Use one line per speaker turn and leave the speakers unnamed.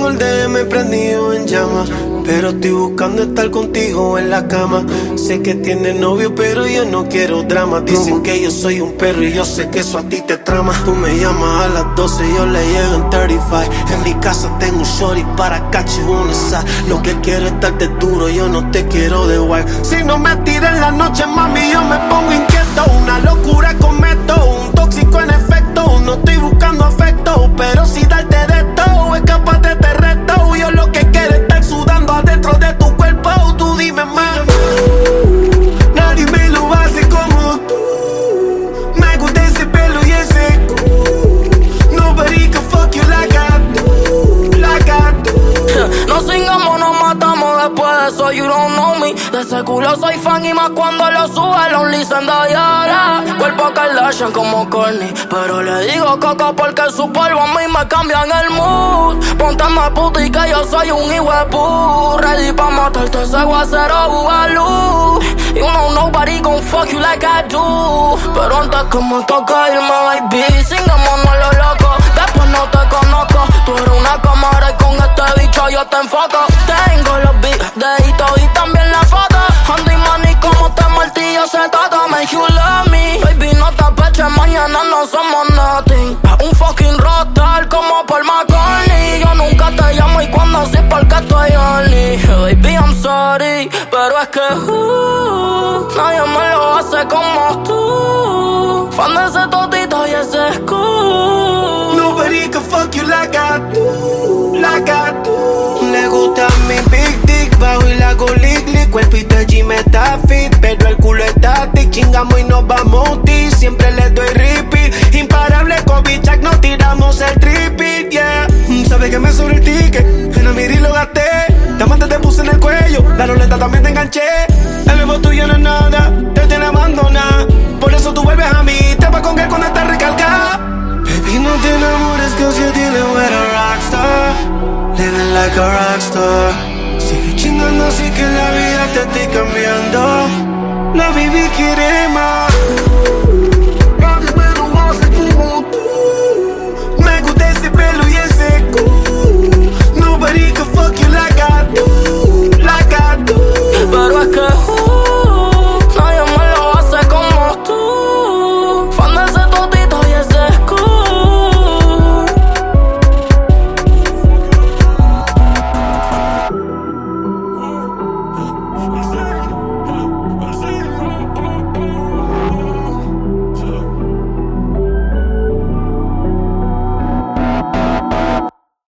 por DM prendido en llama, pero estoy buscando estar contigo en la cama. Sé que tienes novio, pero yo no quiero drama. Dicen que yo soy un perro y yo sé que eso a ti te trama. Tú me llamas a las 12, yo le llego en 35. En mi casa tengo un shorty para catch you on the side. Lo que quiero es darte duro, yo no te quiero de wife. Si no me tiras en la noche, mami, yo me pongo inquieto. Una locura cometo, un tóxico en efecto. No estoy buscando afecto, pero si darte de todo, escápate de este reto. Yo lo que quiero es estar sudando adentro de tu cuerpo. Tú dime más. Nadie me lo hace como tú. Me gusta ese pelo y ese Nobody can fuck you like I do, like I do.
Nos cingamos, nos matamos después de eso, you don't know me. De ese culo soy fan y más cuando lo sube Lonely Zendaya. Cuerpo Kardashian como Kourtney, pero le digo Coco porque su polvo a mí me cambian el mood. Póntame puti que yo soy un hijuepu. Ready pa' matarte ese guacero bugalú. You know nobody gon' fuck you like I do. Pero antes que me toque irme, baby, cingamos no lo loco. Después no te conozco. Tú eres una cámara y con este bicho yo te enfoco. Tengo los videitos y también la foto. Andy money como te martillo se trata. Make you love me. Baby, no te apeches, mañana no somos nothing. Un fucking rockstar como Paul McCartney. Yo nunca te llamo y cuando sí porque estoy only. Baby, I'm sorry, pero es que nadie me lo hace como tú. Fan de ese totito y ese school.
Nobody can fuck you like I do, like I do. Le gusta mi big dick, bajo y la hago lick. Cuerpito de Jimmy está fit, pero el culo está thick. Chingamos y nos vamos ti, siempre le doy repeat. Imparable con bichak, no tiramos el tripit, yeah. Sabes que me sobre el ticket, en el miri lo gasté. Diamante te puse en el cuello, la roleta también te enganché. El nuevo tuyo no es nada, te tiene abandonada. Por eso tú vuelves a mí, te vas con él cuando estás recargada. Baby, no te enamores, que si tienes with a rockstar, living like a rockstar. Sigue chingando así que la vida te estoy cambiando. La baby quiere más.